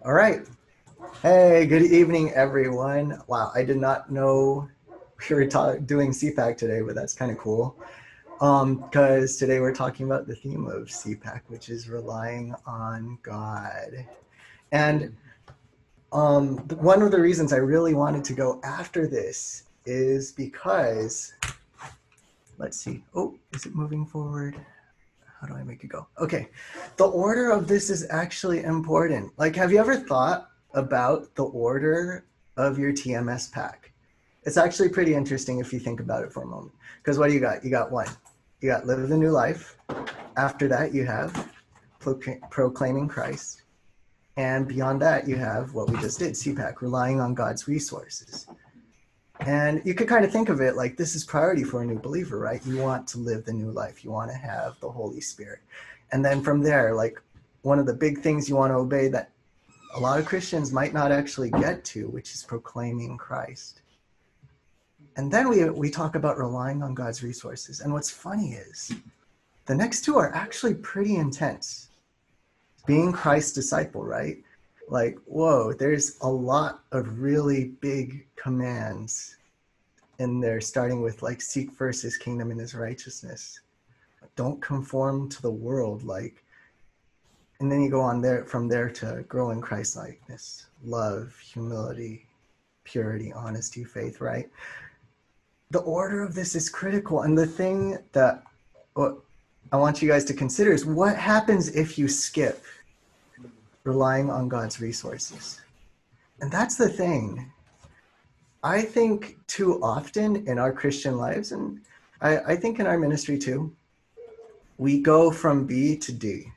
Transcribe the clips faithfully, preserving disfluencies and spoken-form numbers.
All right. Hey, good evening, everyone. Wow, I did not know we were ta- doing C PAC today, but that's kind of cool. Um, because today we're talking about the theme of C PAC, which is relying on God. And um, one of the reasons I really wanted to go after this is because, let's see. Oh, is it moving forward? How do I make it go? Okay. The order of this is actually important. Like, have you ever thought about the order of your T M S pack? It's actually pretty interesting if you think about it for a moment. Because what do you got? You got one. You got live the new life. After that, you have proclaiming Christ. And beyond that, you have what we just did, C PAC, relying on God's resources. And you could kind of think of it like this is priority for a new believer, right? You want to live the new life. You want to have the Holy Spirit. And then from there, like one of the big things you want to obey that a lot of Christians might not actually get to, which is proclaiming Christ. And then we, we talk about relying on God's resources. And what's funny is the next two are actually pretty intense. Being Christ's disciple, right? Like, whoa, there's a lot of really big commands in there, starting with like seek first his kingdom and his righteousness. Don't conform to the world, like, and then you go on there from there to grow in Christ likeness, love, humility, purity, honesty, faith, right? The order of this is critical. And the thing that what I want you guys to consider is what happens if you skip relying on God's resources. And that's the thing. I think too often in our Christian lives, and I, I think in our ministry too, we go from B to D.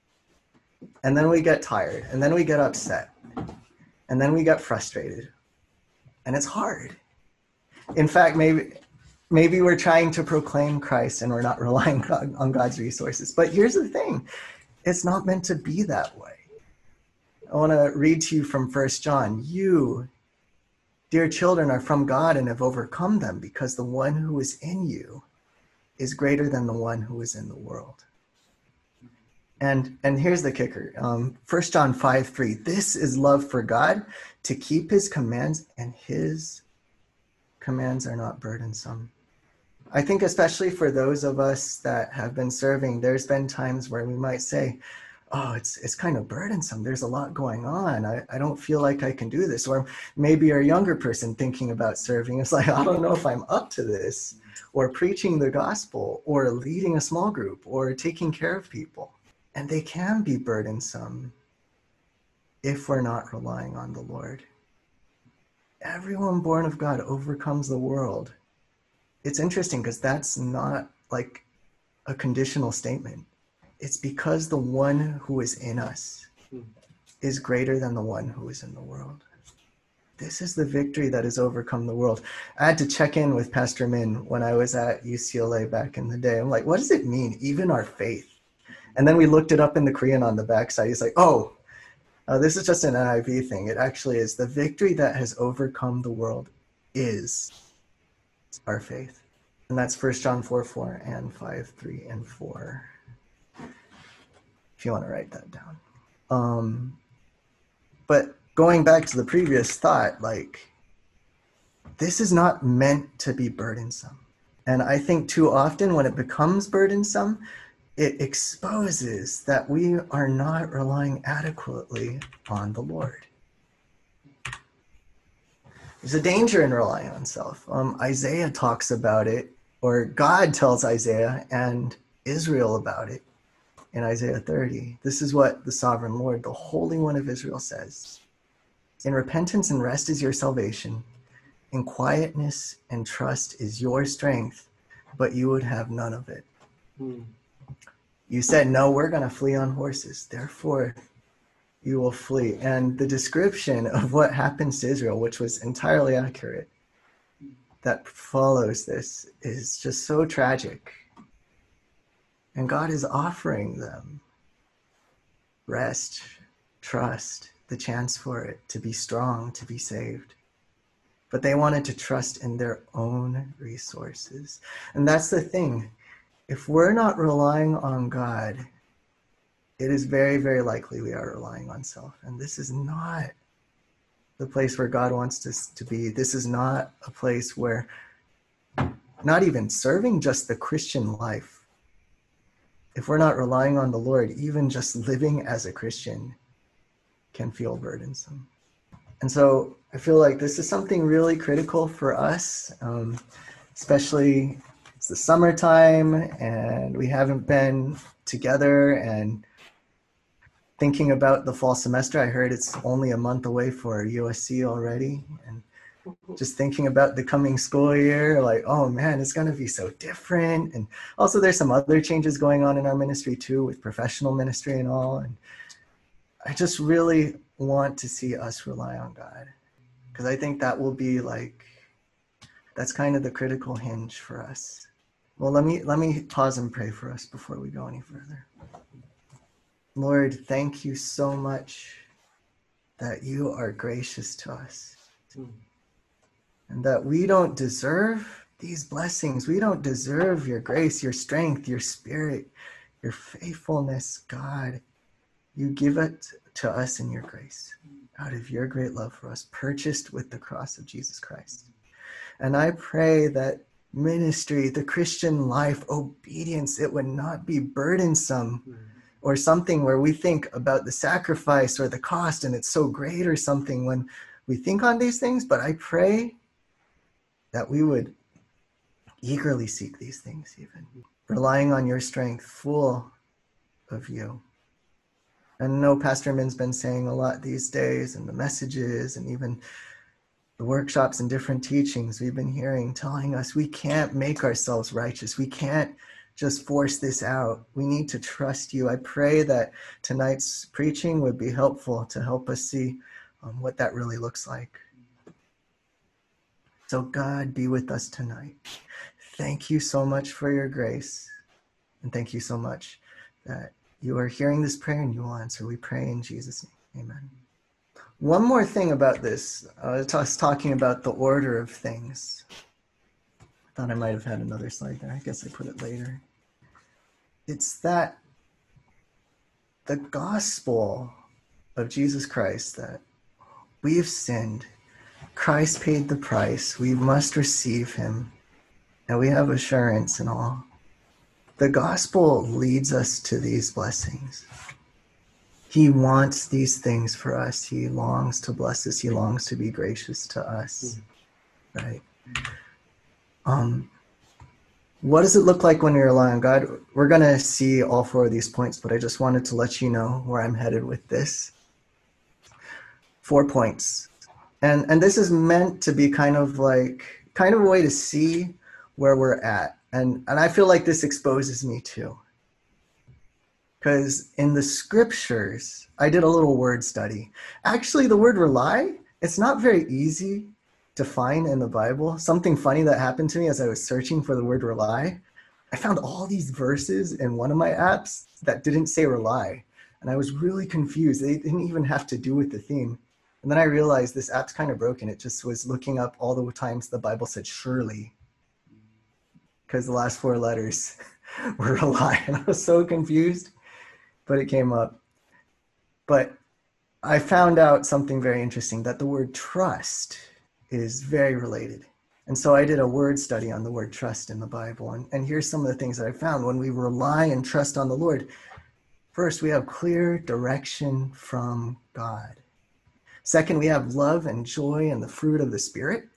And then we get tired. And then we get upset. And then we get frustrated. And it's hard. In fact, maybe maybe we're trying to proclaim Christ and we're not relying on God's resources. But here's the thing. It's not meant to be that way. I want to read to you from First John. You, dear children, are from God and have overcome them, because the one who is in you is greater than the one who is in the world. And and here's the kicker. Um, First John five three. This is love for God, to keep his commands, and his commands are not burdensome. I think especially for those of us that have been serving, there's been times where we might say, oh, it's it's kind of burdensome. There's a lot going on. I, I don't feel like I can do this. Or maybe you're a younger person thinking about serving. It's like, I don't know if I'm up to this. Or preaching the gospel, or leading a small group, or taking care of people. And they can be burdensome if we're not relying on the Lord. Everyone born of God overcomes the world. It's interesting because that's not like a conditional statement. It's because the one who is in us is greater than the one who is in the world. This is the victory that has overcome the world. I had to check in with Pastor Min when I was at U C L A back in the day. I'm like, what does it mean, even our faith? And then we looked it up in the Korean on the backside. He's like, oh, uh, this is just an N I V thing. It actually is. The victory that has overcome the world is our faith. And that's First John four four and five three and four. If you want to write that down. Um, but going back to the previous thought, like, this is not meant to be burdensome. And I think too often when it becomes burdensome, it exposes that we are not relying adequately on the Lord. There's a danger in relying on self. Um, Isaiah talks about it, or God tells Isaiah and Israel about it in Isaiah thirty. This is what the sovereign Lord, the Holy One of Israel, says. In repentance and rest is your salvation. In quietness and trust is your strength, but you would have none of it. Hmm. You said, no, we're going to flee on horses. Therefore, you will flee. And the description of what happens to Israel, which was entirely accurate, that follows this is just so tragic. And God is offering them rest, trust, the chance for it, to be strong, to be saved. But they wanted to trust in their own resources. And that's the thing. If we're not relying on God, it is very, very likely we are relying on self. And this is not the place where God wants us to be. This is not a place where not even serving just the Christian life. If we're not relying on the Lord, even just living as a Christian can feel burdensome. And so I feel like this is something really critical for us, um, especially it's the summertime and we haven't been together and thinking about the fall semester. I heard it's only a month away for U S C already. And just thinking about the coming school year, like, oh man, it's going to be so different. And also there's some other changes going on in our ministry too, with professional ministry and all. And I just really want to see us rely on God, because I think that will be like, that's kind of the critical hinge for us. Well, let me, let me pause and pray for us before we go any further. Lord, thank you so much that you are gracious to us. Mm. And that we don't deserve these blessings. We don't deserve your grace, your strength, your spirit, your faithfulness, God. You give it to us in your grace, out of your great love for us, purchased with the cross of Jesus Christ. And I pray that ministry, the Christian life, obedience, it would not be burdensome. Mm. Or something where we think about the sacrifice or the cost and it's so great or something when we think on these things. But I pray that we would eagerly seek these things, even relying on your strength, full of you. And I know Pastor Min's been saying a lot these days, and the messages and even the workshops and different teachings we've been hearing telling us we can't make ourselves righteous. We can't just force this out. We need to trust you. I pray that tonight's preaching would be helpful to help us see um, what that really looks like. So God, be with us tonight. Thank you so much for your grace. And thank you so much that you are hearing this prayer and you will answer. We pray in Jesus' name. Amen. One more thing about this. I was talking about the order of things. I thought I might have had another slide there. I guess I put it later. It's that the gospel of Jesus Christ, that we've sinned, Christ paid the price, we must receive him, and we have assurance and all. The gospel leads us to these blessings. He wants these things for us. He longs to bless us. He longs to be gracious to us, right? Um. What does it look like when we rely on God? We're going to see all four of these points, but I just wanted to let you know where I'm headed with this. Four points. And and this is meant to be kind of like, kind of a way to see where we're at. And, and I feel like this exposes me too. Because in the scriptures, I did a little word study. Actually, the word rely, it's not very easy to find in the Bible. Something funny that happened to me as I was searching for the word rely, I found all these verses in one of my apps that didn't say rely. And I was really confused. They didn't even have to do with the theme. And then I realized this app's kind of broken. It just was looking up all the times the Bible said surely, because the last four letters were rely. And I was so confused, but it came up. But I found out something very interesting, that the word trust is very related. And so I did a word study on the word trust in the Bible. And, and here's some of the things that I found. When we rely and trust on the Lord, first, we have clear direction from God. Second, we have love and joy and the fruit of the Spirit.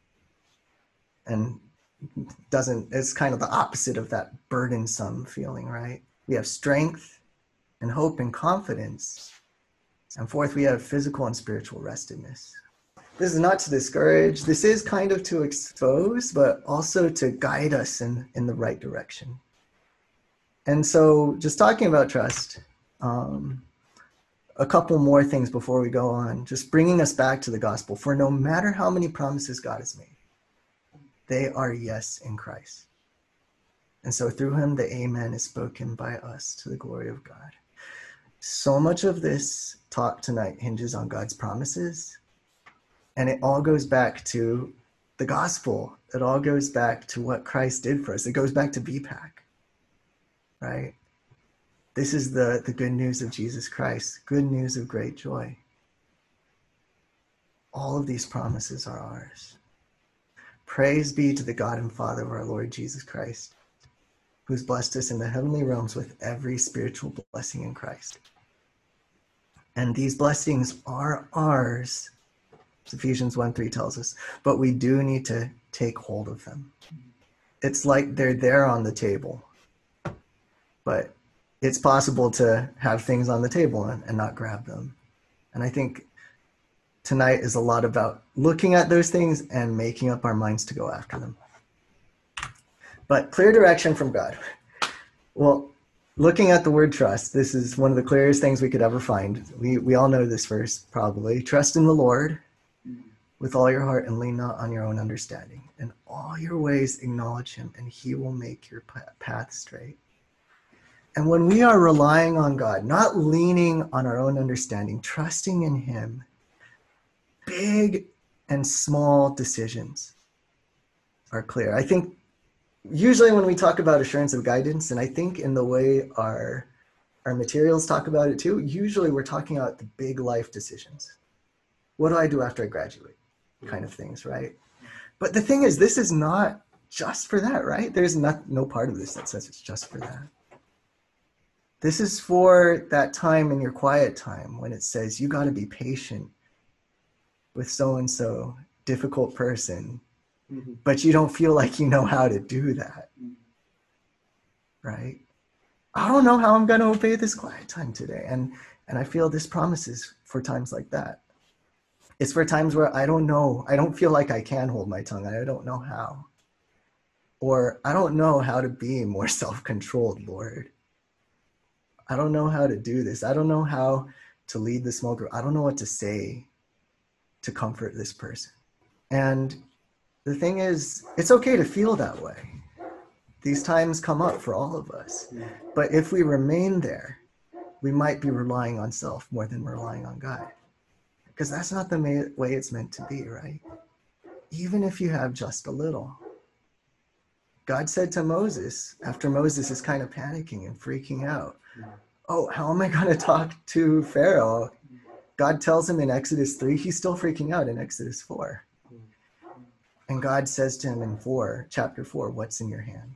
And doesn't, it's kind of the opposite of that burdensome feeling, right? We have strength and hope and confidence. And fourth, we have physical and spiritual restedness. This is not to discourage. This is kind of to expose, but also to guide us in, in the right direction. And so just talking about trust, um, a couple more things before we go on, just bringing us back to the gospel. For no matter how many promises God has made, they are yes in Christ. And so through him, the amen is spoken by us to the glory of God. So much of this talk tonight hinges on God's promises. And it all goes back to the gospel. It all goes back to what Christ did for us. It goes back to B PAC, right? This is the, the good news of Jesus Christ, good news of great joy. All of these promises are ours. Praise be to the God and Father of our Lord Jesus Christ, who's blessed us in the heavenly realms with every spiritual blessing in Christ. And these blessings are ours, as Ephesians one three tells us, but we do need to take hold of them. It's like they're there on the table, but it's possible to have things on the table and, and not grab them. And I think tonight is a lot about looking at those things and making up our minds to go after them. But clear direction from God. Well, looking at the word trust, this is one of the clearest things we could ever find. We, we all know this verse, probably. Trust in the Lord with all your heart and lean not on your own understanding. In all your ways acknowledge him, and he will make your path straight. And when we are relying on God, not leaning on our own understanding, trusting in him, big and small decisions are clear. I think usually when we talk about assurance of guidance, and I think in the way our, our materials talk about it too, usually we're talking about the big life decisions. What do I do after I graduate? Kind of things, right? But the thing is, this is not just for that, right? There's not, no part of this that says it's just for that. This is for that time in your quiet time when it says you got to be patient with so-and-so difficult person, mm-hmm. but you don't feel like you know how to do that, mm-hmm. right? I don't know how I'm going to obey this quiet time today. And, and I feel this promise is for times like that. It's for times where I don't know, I don't feel like I can hold my tongue. I don't know how. Or I don't know how to be more self-controlled, Lord. I don't know how to do this. I don't know how to lead the small group. I don't know what to say to comfort this person. And the thing is, it's okay to feel that way. These times come up for all of us. But if we remain there, we might be relying on self more than relying on God. Because that's not the way it's meant to be, right? Even if you have just a little. God said to Moses, after Moses is kind of panicking and freaking out, oh, how am I going to talk to Pharaoh? God tells him in Exodus three, he's still freaking out in Exodus four. And God says to him in four, chapter four, what's in your hand?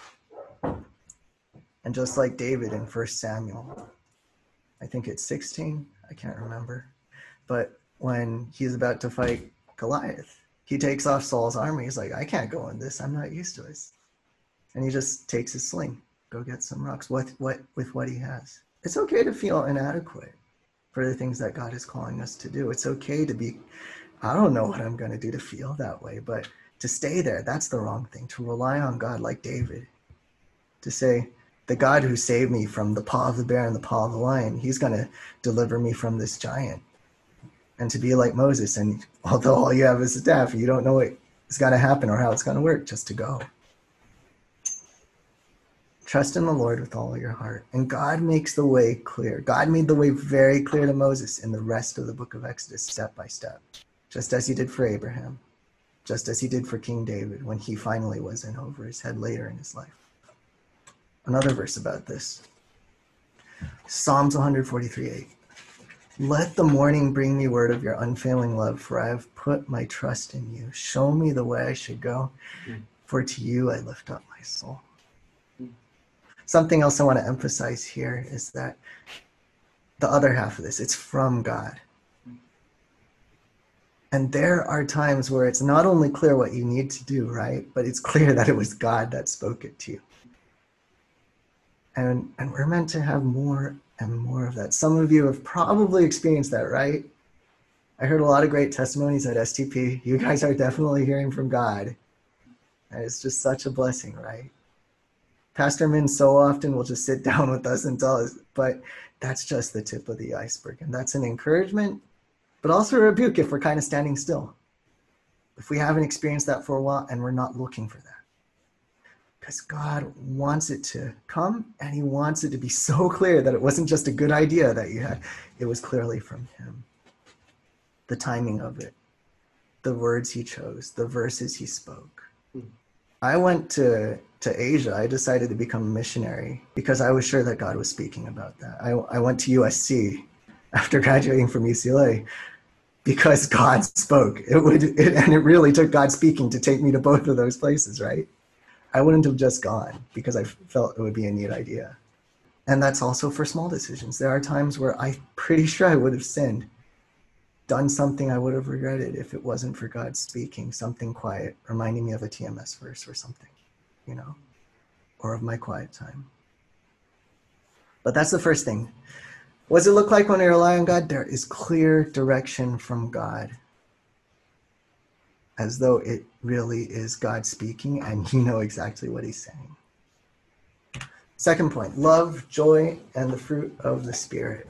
And just like David in First Samuel, I think it's sixteen, I can't remember. But when he's about to fight Goliath, he takes off Saul's armor. He's like, I can't go in this. I'm not used to this. And he just takes his sling, go get some rocks with what, with what he has. It's okay to feel inadequate for the things that God is calling us to do. It's okay to be, I don't know what I'm going to do to feel that way, but to stay there, that's the wrong thing. To rely on God like David, to say, the God who saved me from the paw of the bear and the paw of the lion, he's going to deliver me from this giant. And to be like Moses, and although all you have is a staff, you don't know what is going to happen or how it's going to work, just to go. Trust in the Lord with all your heart. And God makes the way clear. God made the way very clear to Moses in the rest of the book of Exodus, step by step, just as he did for Abraham, just as he did for King David when he finally was in over his head later in his life. Another verse about this. Psalms one forty-three eight. Let the morning bring me word of your unfailing love, for I have put my trust in you. Show me the way I should go, for to you I lift up my soul. Something else I want to emphasize here is that the other half of this, it's from God. And there are times where it's not only clear what you need to do, right? But it's clear that it was God that spoke it to you. And, and we're meant to have more and more of that. Some of you have probably experienced that, right? I heard a lot of great testimonies at S T P. You guys are definitely hearing from God. And it's just such a blessing, right? Pastor Min so often will just sit down with us and tell us, but that's just the tip of the iceberg. And that's an encouragement, but also a rebuke if we're kind of standing still. If we haven't experienced that for a while and we're not looking for that. Because God wants it to come, and he wants it to be so clear that it wasn't just a good idea that you had. It was clearly from him. The timing of it, the words he chose, the verses he spoke. I went to, to Asia. I decided to become a missionary because I was sure that God was speaking about that. I, I went to U S C after graduating from U C L A because God spoke. It would, it, and it really took God speaking to take me to both of those places, right? I wouldn't have just gone because I felt it would be a neat idea. And that's also for small decisions. There are times where I'm pretty sure I would have sinned, done something I would have regretted if it wasn't for God speaking, something quiet, reminding me of a T M S verse or something, you know, or of my quiet time. But that's the first thing. What does it look like when we rely on God? There is clear direction from God, as though it really is God speaking and you know exactly what he's saying. Second point, love, joy, and the fruit of the Spirit.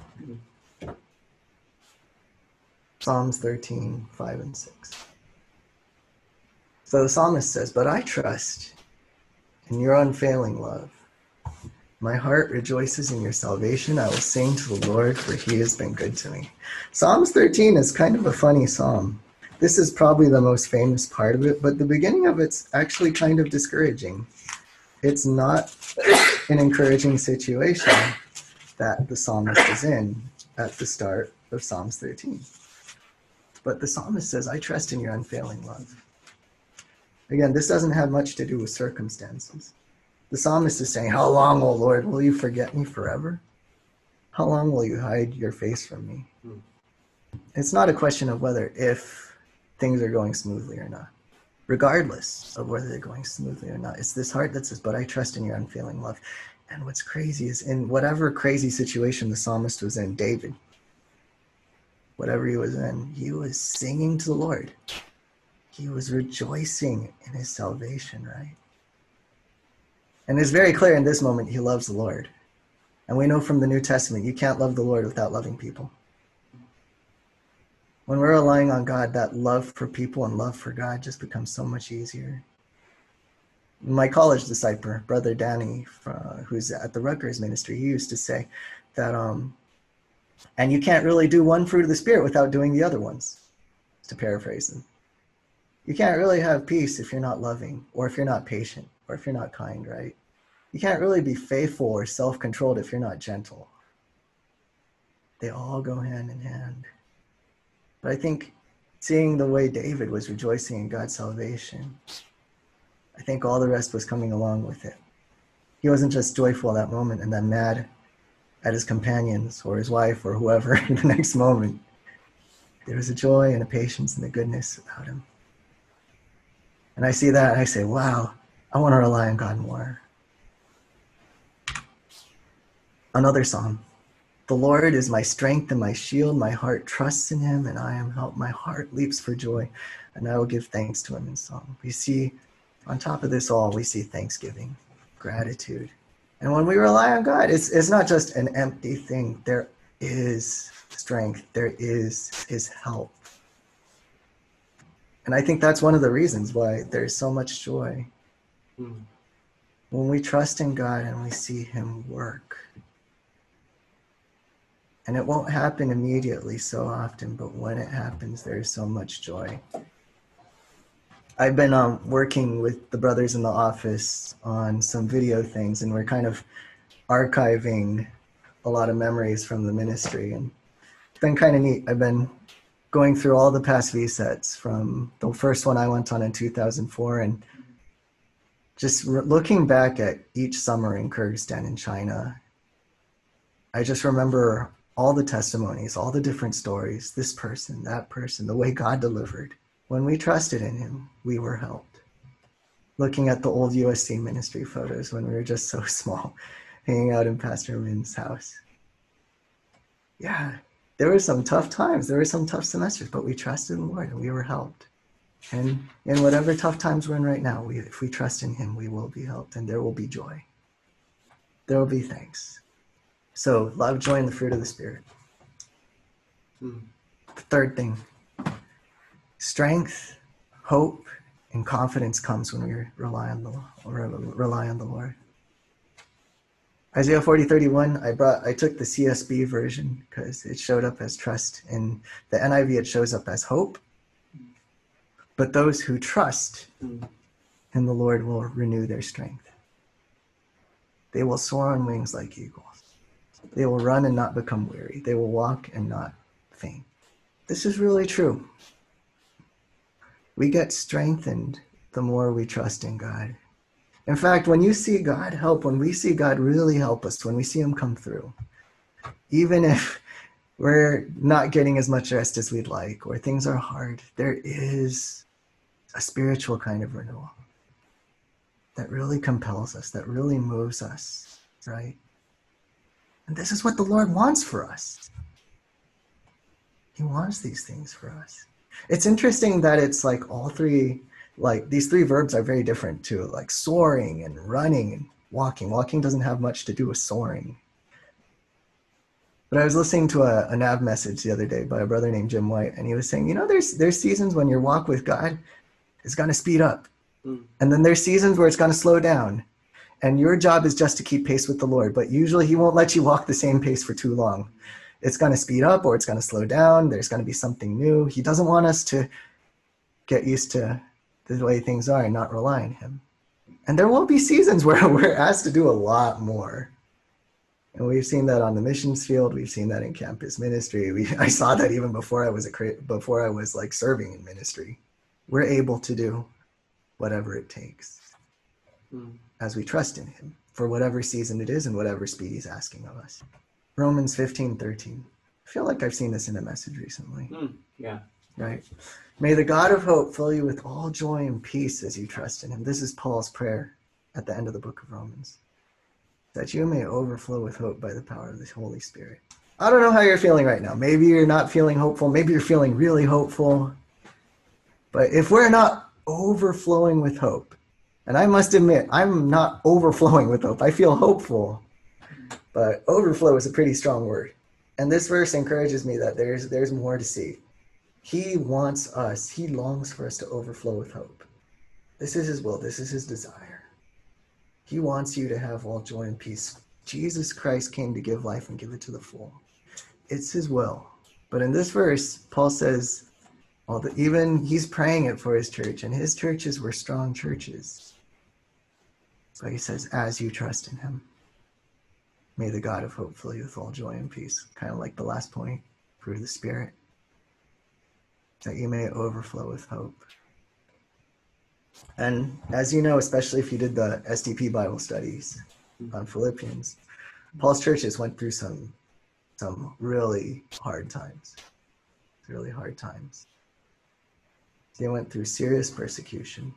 Psalms thirteen, five and six. So the psalmist says, but I trust in your unfailing love. My heart rejoices in your salvation. I will sing to the Lord, for he has been good to me. Psalms thirteen is kind of a funny psalm. This is probably the most famous part of it, but the beginning of it's actually kind of discouraging. It's not an encouraging situation that the psalmist is in at the start of Psalms thirteen. But the psalmist says, I trust in your unfailing love. Again, this doesn't have much to do with circumstances. The psalmist is saying, how long, O Lord, will you forget me forever? How long will you hide your face from me? Hmm. It's not a question of whether if things are going smoothly or not. Regardless of whether they're going smoothly or not, it's this heart that says, but I trust in your unfailing love. And what's crazy is in whatever crazy situation the psalmist was in, David, whatever he was in, he was singing to the Lord. He was rejoicing in his salvation, right? And it's very clear in this moment he loves the Lord. And we know from the New Testament, you can't love the Lord without loving people. When we're relying on God, that love for people and love for God just becomes so much easier. My college disciple, Brother Danny, uh, who's at the Rutgers ministry, he used to say that, um, and you can't really do one fruit of the Spirit without doing the other ones, to paraphrase him. You can't really have peace if you're not loving, or if you're not patient, or if you're not kind, right? You can't really be faithful or self-controlled if you're not gentle. They all go hand in hand. But I think seeing the way David was rejoicing in God's salvation, I think all the rest was coming along with it. He wasn't just joyful that moment and then mad at his companions or his wife or whoever the next moment. There was a joy and a patience and a goodness about him. And I see that and I say, wow, I want to rely on God more. Another psalm. The Lord is my strength and my shield. My heart trusts in him and I am helped. My heart leaps for joy and I will give thanks to him in song. We see on top of this all, we see thanksgiving, gratitude. And when we rely on God, it's, it's not just an empty thing. There is strength. There is his help. And I think that's one of the reasons why there's so much joy. Mm. When we trust in God and we see him work. And it won't happen immediately so often, but when it happens, there's so much joy. I've been um, working with the brothers in the office on some video things, and we're kind of archiving a lot of memories from the ministry. And it's been kind of neat. I've been going through all the past V SETs from the first one I went on in two thousand four, and just re- looking back at each summer in Kyrgyzstan in China, I just remember all the testimonies, all the different stories, this person, that person, the way God delivered. When we trusted in him, we were helped. Looking at the old U S C ministry photos when we were just so small, hanging out in Pastor Min's house. Yeah, there were some tough times. There were some tough semesters, but we trusted in the Lord and we were helped. And in whatever tough times we're in right now, we, if we trust in him, we will be helped and there will be joy. There will be thanks. So love, joy, and the fruit of the Spirit. Hmm. The third thing, strength, hope, and confidence comes when we rely on the rely on the Lord. Isaiah forty thirty-one, I brought I took the C S B version because it showed up as trust. In the N I V, it shows up as hope. But those who trust and the Lord will renew their strength. They will soar on wings like eagles. They will run and not become weary. They will walk and not faint. This is really true. We get strengthened the more we trust in God. In fact, when you see God help, when we see God really help us, when we see him come through, even if we're not getting as much rest as we'd like, or things are hard, there is a spiritual kind of renewal that really compels us, that really moves us, right? And this is what the Lord wants for us. He wants these things for us. It's interesting that it's like all three, like these three verbs are very different too, like soaring and running and walking. Walking doesn't have much to do with soaring. But I was listening to a, a Nav message the other day by a brother named Jim White, and he was saying, you know, there's there's seasons when your walk with God is going to speed up. Mm. And then there's seasons where it's going to slow down. And your job is just to keep pace with the Lord. But usually he won't let you walk the same pace for too long. It's going to speed up or it's going to slow down. There's going to be something new. He doesn't want us to get used to the way things are and not rely on him. And there will be seasons where we're asked to do a lot more. And we've seen that on the missions field. We've seen that in campus ministry. We, I saw that even before I was a before I was like serving in ministry. We're able to do whatever it takes mm. as we trust in him for whatever season it is and whatever speed he's asking of us. Romans fifteen thirteen. I feel like I've seen this in a message recently. Mm. Yeah. Right. May the God of hope fill you with all joy and peace as you trust in him. This is Paul's prayer at the end of the book of Romans. That you may overflow with hope by the power of the Holy Spirit. I don't know how you're feeling right now. Maybe you're not feeling hopeful. Maybe you're feeling really hopeful. But if we're not overflowing with hope, and I must admit, I'm not overflowing with hope. I feel hopeful, but overflow is a pretty strong word. And this verse encourages me that there's there's more to see. He wants us, he longs for us to overflow with hope. This is his will. This is his desire. He wants you to have all joy and peace. Jesus Christ came to give life and give it to the full. It's his will. But in this verse, Paul says, well, the, even he's praying it for his church, and his churches were strong churches. So he says, as you trust in him, may the God of hope fill you with all joy and peace. Kind of like the last point, through the Spirit, that you may overflow with hope. And as you know, especially if you did the S D P Bible studies on Philippians, Paul's churches went through some some really hard times. Really hard times. They went through serious persecution.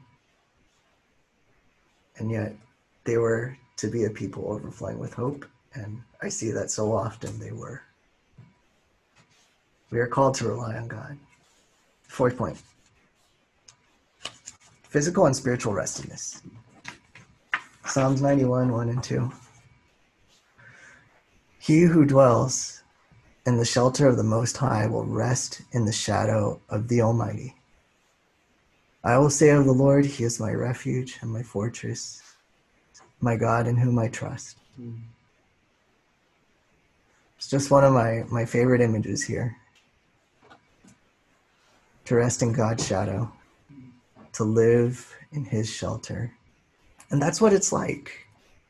And yet they were to be a people overflowing with hope. And I see that so often they were. We are called to rely on God. Fourth point. Physical and spiritual restedness. Psalms ninety-one, one and two. He who dwells in the shelter of the Most High will rest in the shadow of the Almighty. I will say of the Lord, he is my refuge and my fortress, my God in whom I trust. Mm. It's just one of my, my favorite images here. To rest in God's shadow. To live in his shelter. And that's what it's like.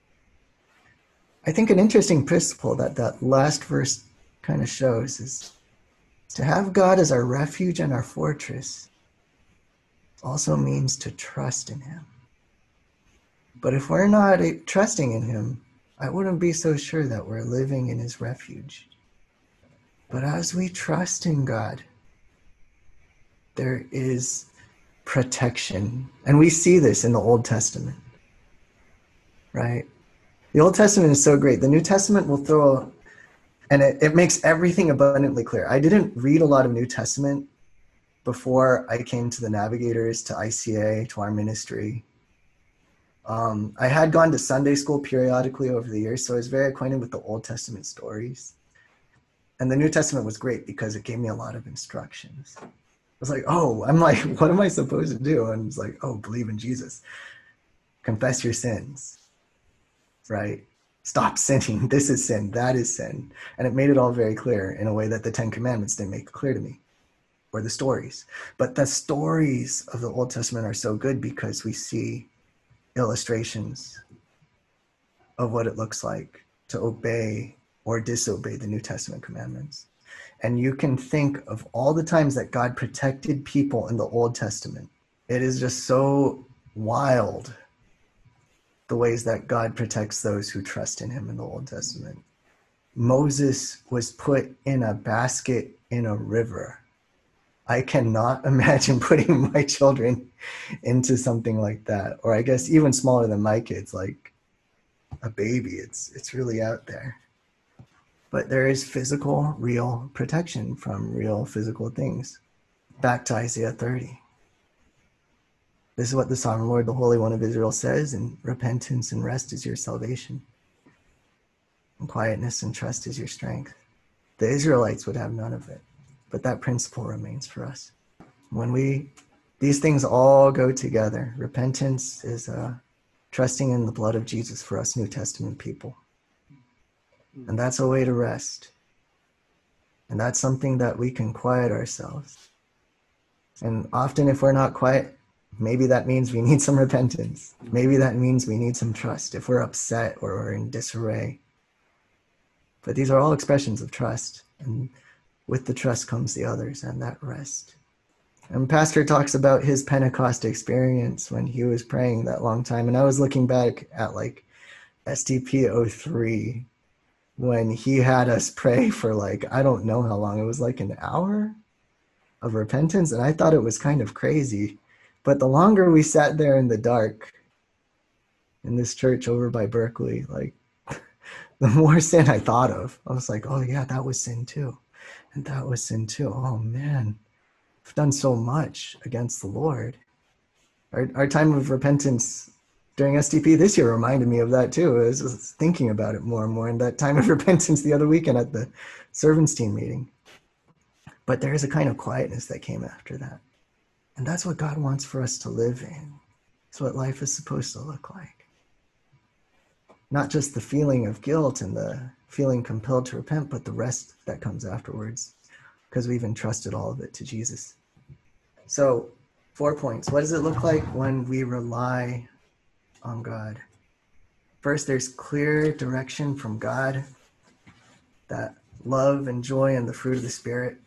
I think an interesting principle that that last verse kind of shows is to have God as our refuge and our fortress also means to trust in him. But if we're not trusting in him, I wouldn't be so sure that we're living in his refuge. But as we trust in God, there is protection. And we see this in the Old Testament, right? The Old Testament is so great. The New Testament will throw, and it, it makes everything abundantly clear. I didn't read a lot of New Testament before I came to the Navigators, to I C A, to our ministry. Um, I had gone to Sunday school periodically over the years, so I was very acquainted with the Old Testament stories. And the New Testament was great because it gave me a lot of instructions. I was like, oh, I'm like, what am I supposed to do? And it's like, oh, believe in Jesus. Confess your sins, right? Stop sinning. This is sin. That is sin. And it made it all very clear in a way that the Ten Commandments didn't make it clear to me, or the stories. But the stories of the Old Testament are so good because we see illustrations of what it looks like to obey or disobey the New Testament commandments. And you can think of all the times that God protected people in the Old Testament. It is just so wild the ways that God protects those who trust in him in the Old Testament. Moses was put in a basket in a river. I cannot imagine putting my children into something like that. Or I guess even smaller than my kids, like a baby. It's it's really out there. But there is physical, real protection from real physical things. Back to Isaiah thirty. This is what the Sovereign Lord, the Holy One of Israel says, and repentance and rest is your salvation. And quietness and trust is your strength. The Israelites would have none of it, but that principle remains for us. When we, these things all go together. Repentance is uh, trusting in the blood of Jesus for us New Testament people. And that's a way to rest. And that's something that we can quiet ourselves. And often if we're not quiet, maybe that means we need some repentance. Maybe that means we need some trust if we're upset or we're in disarray. But these are all expressions of trust. And with the trust comes the others and that rest. And Pastor talks about his Pentecost experience when he was praying that long time. And I was looking back at like S T P oh three when he had us pray for like, I don't know how long. It was like an hour of repentance. And I thought it was kind of crazy. But the longer we sat there in the dark in this church over by Berkeley, like the more sin I thought of. I was like, oh yeah, that was sin too. And that was sin too. Oh man, I've done so much against the Lord. Our, our time of repentance during S T P this year reminded me of that too. I was just thinking about it more and more. And that time of repentance the other weekend at the servants team meeting. But there is a kind of quietness that came after that. And that's what God wants for us to live in. It's what life is supposed to look like. Not just the feeling of guilt and the feeling compelled to repent, but the rest that comes afterwards, because we've entrusted all of it to Jesus. So, four points. What does it look like when we rely on God? First, there's clear direction from God, that love and joy and the fruit of the Spirit,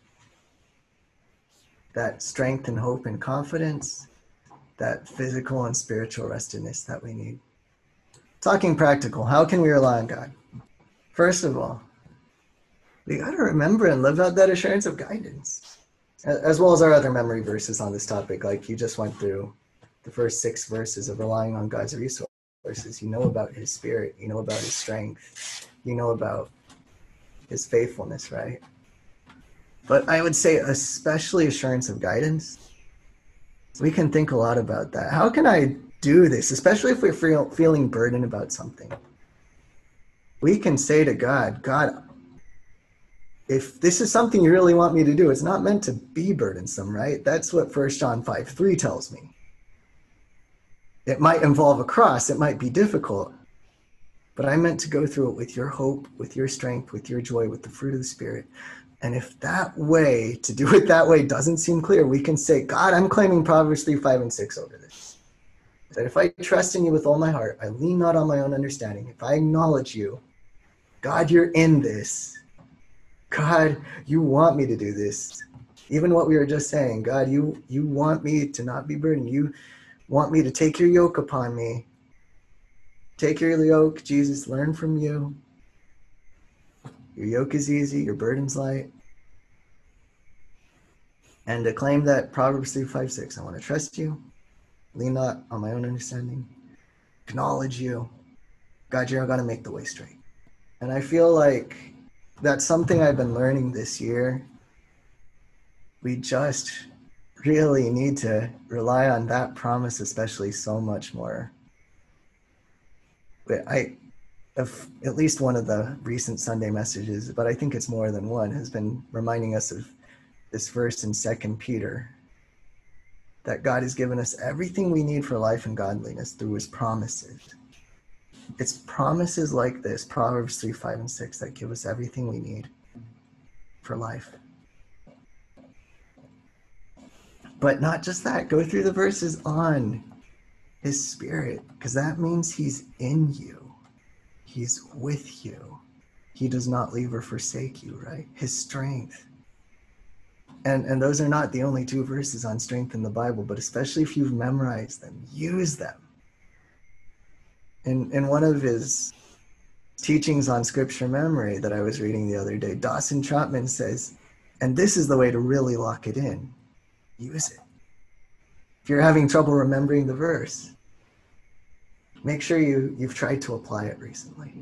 that strength and hope and confidence, that physical and spiritual restedness that we need. Talking practical, how can we rely on God? First of all, we got to remember and live out that assurance of guidance, as well as our other memory verses on this topic. Like you just went through the first six verses of relying on God's resources. You know about his Spirit, you know about his strength, you know about his faithfulness, right? But I would say especially assurance of guidance. We can think a lot about that. How can I do this, especially if we're feel, feeling burdened about something? We can say to God, God, if this is something you really want me to do, it's not meant to be burdensome, right? That's what First John five three tells me. It might involve a cross, it might be difficult, but I'm meant to go through it with your hope, with your strength, with your joy, with the fruit of the Spirit. And if that way, to do it that way doesn't seem clear, we can say, God, I'm claiming Proverbs three, five, and six over this. That if I trust in you with all my heart, I lean not on my own understanding. If I acknowledge you, God, you're in this. God, you want me to do this. Even what we were just saying, God, you, you want me to not be burdened. You want me to take your yoke upon me. Take your yoke, Jesus, learn from you. Your yoke is easy, your burden's light. And to claim that Proverbs three, five, six, I want to trust you, lean not on my own understanding, acknowledge you. God, you're going to make the way straight. And I feel like that's something I've been learning this year. We just really need to rely on that promise, especially so much more. But I, if at least one of the recent Sunday messages, but I think it's more than one, has been reminding us of this verse in Second Peter, that God has given us everything we need for life and godliness through his promises. It's promises like this, Proverbs three, five, and six, that give us everything we need for life. But not just that, go through the verses on His Spirit, because that means he's in you. He's with you. He does not leave or forsake you, right? His strength. And, and those are not the only two verses on strength in the Bible, but especially if you've memorized them, use them. In, in one of his teachings on scripture memory that I was reading the other day, Dawson Trotman says, and this is the way to really lock it in, use it. If you're having trouble remembering the verse, make sure you, you've tried to apply it recently.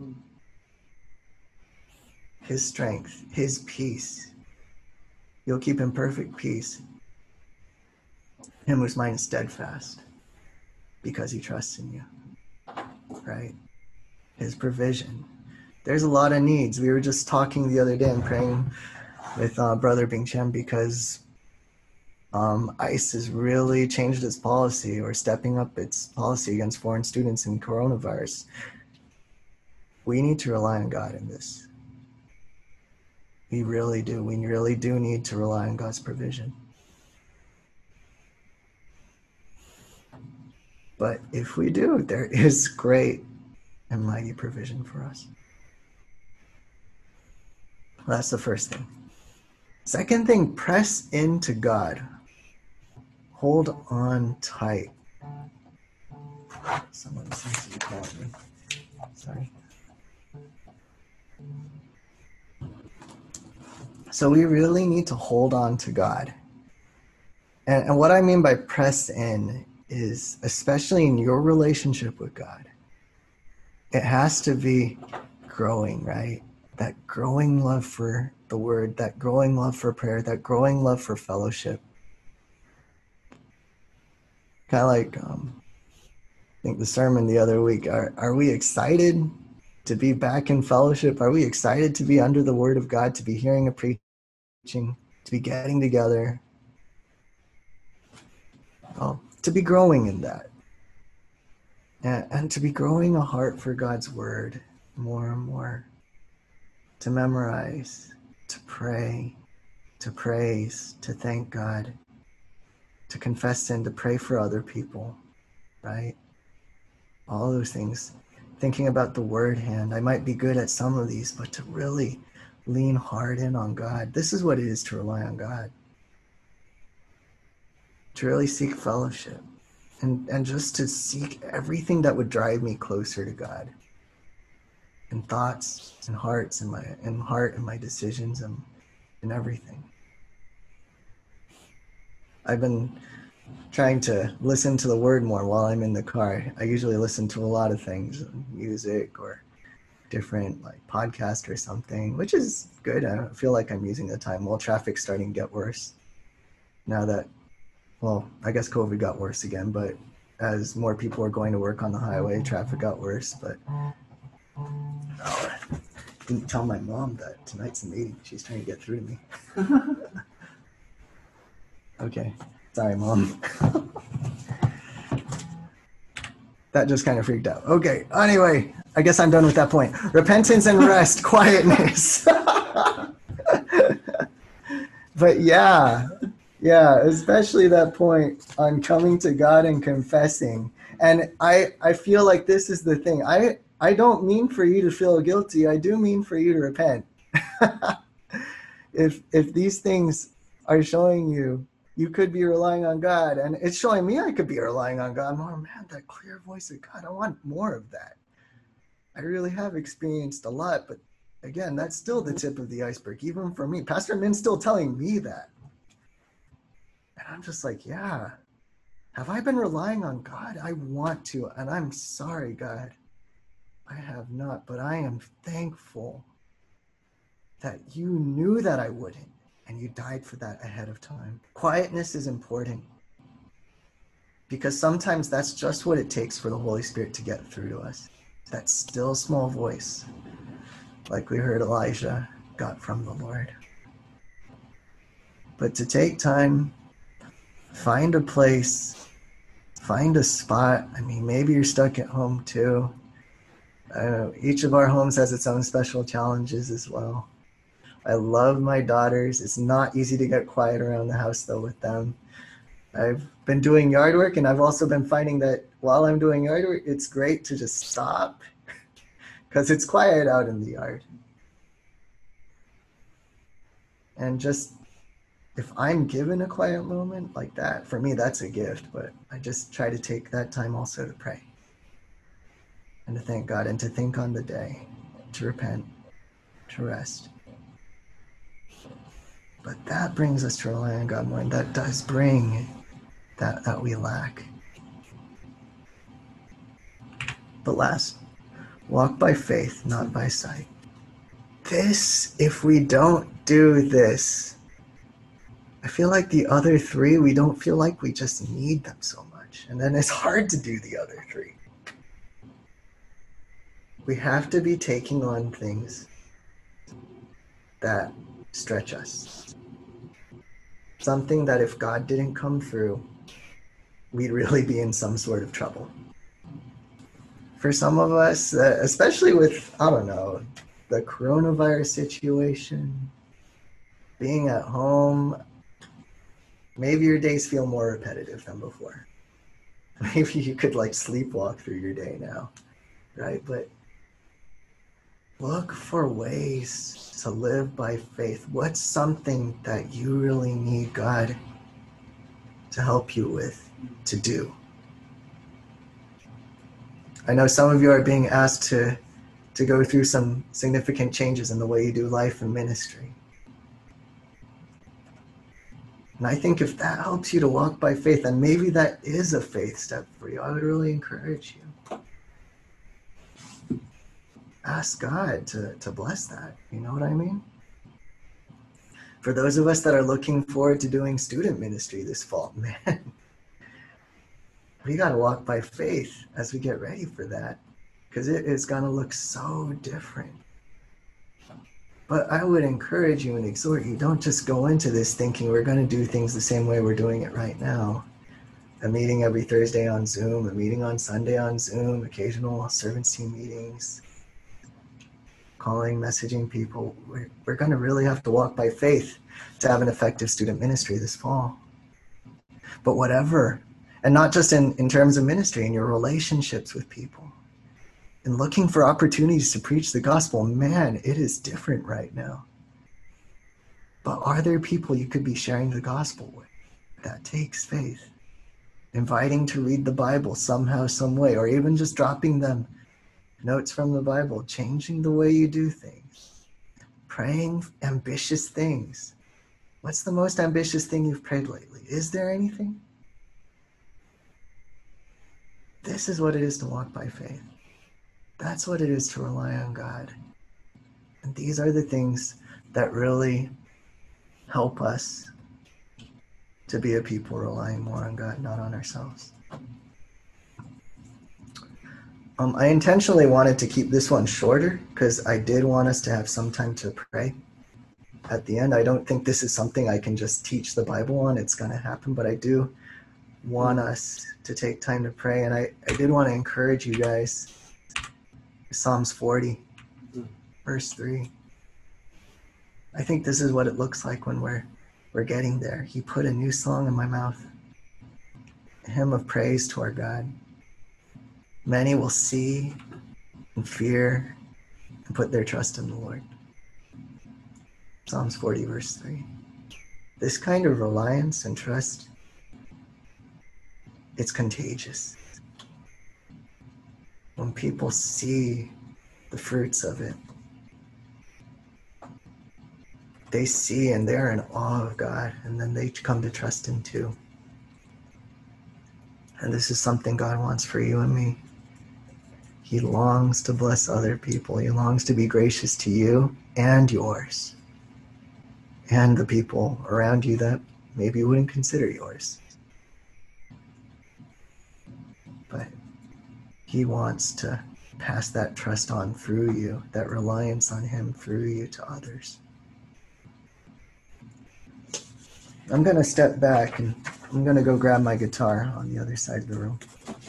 His strength, his peace. You'll keep in perfect peace him whose mind is steadfast because he trusts in you, right? His provision. There's a lot of needs. We were just talking the other day and praying with uh, Brother Bing Chen because um, ICE has really changed its policy or stepping up its policy against foreign students in coronavirus. We need to rely on God in this. We really do. We really do need to rely on God's provision. But if we do, there is great and mighty provision for us. That's the first thing. Second thing, press into God. Hold on tight. Someone seems to be calling me. Sorry. So we really need to hold on to God. And, and what I mean by press in is, especially in your relationship with God, it has to be growing, right? That growing love for the word, that growing love for prayer, that growing love for fellowship. Kind of like, um, I think the sermon the other week, are, are we excited to be back in fellowship? Are we excited to be under the word of God, to be hearing a preaching, to be getting together? Oh, to be growing in that. And, and to be growing a heart for God's word more and more. To memorize, to pray, to praise, to thank God, to confess sin, to pray for other people, right? All those things. Thinking about the word hand. I might be good at some of these, but to really lean hard in on God. This is what it is to rely on God. To really seek fellowship. And, and just to seek everything that would drive me closer to God. In thoughts and hearts and my and heart and my decisions and, and everything. I've been trying to listen to the word more while I'm in the car. I usually listen to a lot of things, music or different like podcast or something, which is good. I feel like I'm using the time. Well, traffic's starting to get worse now that, well, I guess COVID got worse again, but as more people are going to work on the highway, traffic got worse. But oh, I didn't tell my mom that tonight's a meeting. She's trying to get through to me. Okay. Sorry, Mom. That just kind of freaked out. Okay. Anyway, I guess I'm done with that point. Repentance and rest, quietness. But yeah, yeah, especially that point on coming to God and confessing. And I, I feel like this is the thing. I, I don't mean for you to feel guilty. I do mean for you to repent. if if these things are showing you, you could be relying on God, and it's showing me I could be relying on God. Oh man, that clear voice of God, I want more of that. I really have experienced a lot, but again, that's still the tip of the iceberg, even for me. Pastor Min's still telling me that. And I'm just like, yeah, have I been relying on God? I want to, and I'm sorry, God. I have not, but I am thankful that you knew that I wouldn't, and you died for that ahead of time. Quietness is important because sometimes that's just what it takes for the Holy Spirit to get through to us. That still small voice, like we heard Elijah got from the Lord. But to take time, find a place, find a spot. I mean, maybe you're stuck at home too. I don't know, each of our homes has its own special challenges as well. I love my daughters. It's not easy to get quiet around the house though with them. I've been doing yard work, and I've also been finding that while I'm doing yard work, it's great to just stop because it's quiet out in the yard. And just, if I'm given a quiet moment like that, for me, that's a gift. But I just try to take that time also to pray and to thank God and to think on the day, to repent, to rest. But that brings us to rely on God more, and that does bring that, that we lack. But last, walk by faith, not by sight. This, if we don't do this, I feel like the other three, we don't feel like we just need them so much. And then it's hard to do the other three. We have to be taking on things that stretch us. Something that if God didn't come through, we'd really be in some sort of trouble. For some of us, uh, especially with, I don't know, the coronavirus situation, being at home, maybe your days feel more repetitive than before. Maybe you could like sleepwalk through your day now, right? But look for ways to live by faith. What's something that you really need God to help you with, to do? I know some of you are being asked to, to go through some significant changes in the way you do life and ministry. And I think if that helps you to walk by faith, and maybe that is a faith step for you, I would really encourage you. Ask God to, to bless that. You know what I mean? For those of us that are looking forward to doing student ministry this fall, man, we got to walk by faith as we get ready for that, because it is going to look so different. But I would encourage you and exhort you, don't just go into this thinking we're going to do things the same way we're doing it right now. A meeting every Thursday on Zoom, a meeting on Sunday on Zoom, occasional servants team meetings, calling, messaging people. We're, we're going to really have to walk by faith to have an effective student ministry this fall. But whatever, and not just in, in terms of ministry, in your relationships with people, and looking for opportunities to preach the gospel, man, it is different right now. But are there people you could be sharing the gospel with? That takes faith. Inviting to read the Bible somehow, some way, or even just dropping them notes from the Bible, changing the way you do things. Praying ambitious things. What's the most ambitious thing you've prayed lately? Is there anything? This is what it is to walk by faith. That's what it is to rely on God. And these are the things that really help us to be a people relying more on God, not on ourselves. Um, I intentionally wanted to keep this one shorter because I did want us to have some time to pray at the end. I don't think this is something I can just teach the Bible on. It's going to happen, but I do want us to take time to pray. And I, I did want to encourage you guys. Psalms forty, verse three. I think this is what it looks like when we're we're getting there. He put a new song in my mouth, a hymn of praise to our God. Many will see and fear and put their trust in the Lord. Psalms forty, verse three. This kind of reliance and trust, it's contagious. When people see the fruits of it, they see and they're in awe of God, and then they come to trust Him too. And this is something God wants for you and me. He longs to bless other people. He longs to be gracious to you and yours, and the people around you that maybe you wouldn't consider yours. But He wants to pass that trust on through you, that reliance on Him through you to others. I'm going to step back and I'm going to go grab my guitar on the other side of the room.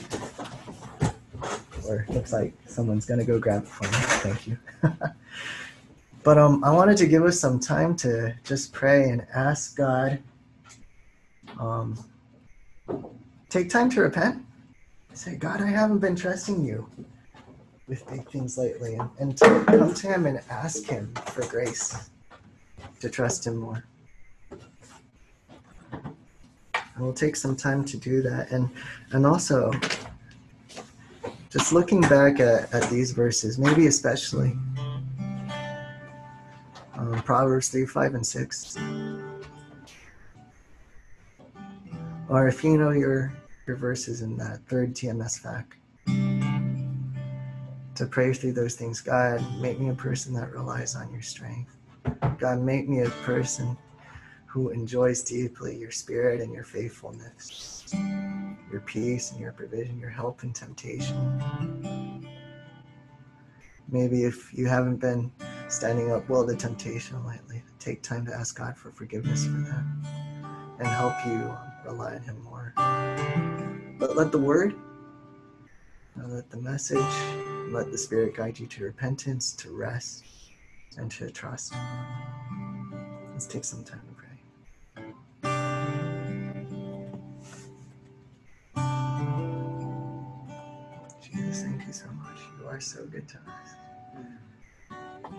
Or it looks like someone's going to go grab it for me. Thank you. But um, I wanted to give us some time to just pray and ask God um, take time to repent. Say, God, I haven't been trusting you with big things lately. And, and to come to him and ask him for grace to trust him more. And we'll take some time to do that. And and also, just looking back at, at these verses, maybe especially um, Proverbs three, five, and six. Or if you know your, your verses in that third T M S F A Q, to pray through those things. God, make me a person that relies on your strength. God, make me a person who enjoys deeply your spirit and your faithfulness, your peace and your provision, your help in temptation. Maybe if you haven't been standing up well to temptation lately, take time to ask God for forgiveness for that and help you rely on him more. But let the word, let the message, let the Spirit guide you to repentance, to rest, and to trust. Let's take some time to pray. Jesus, thank you so much. You are so good to us.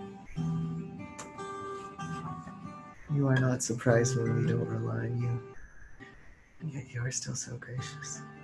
You are not surprised when we don't rely on you, and yet you are still so gracious.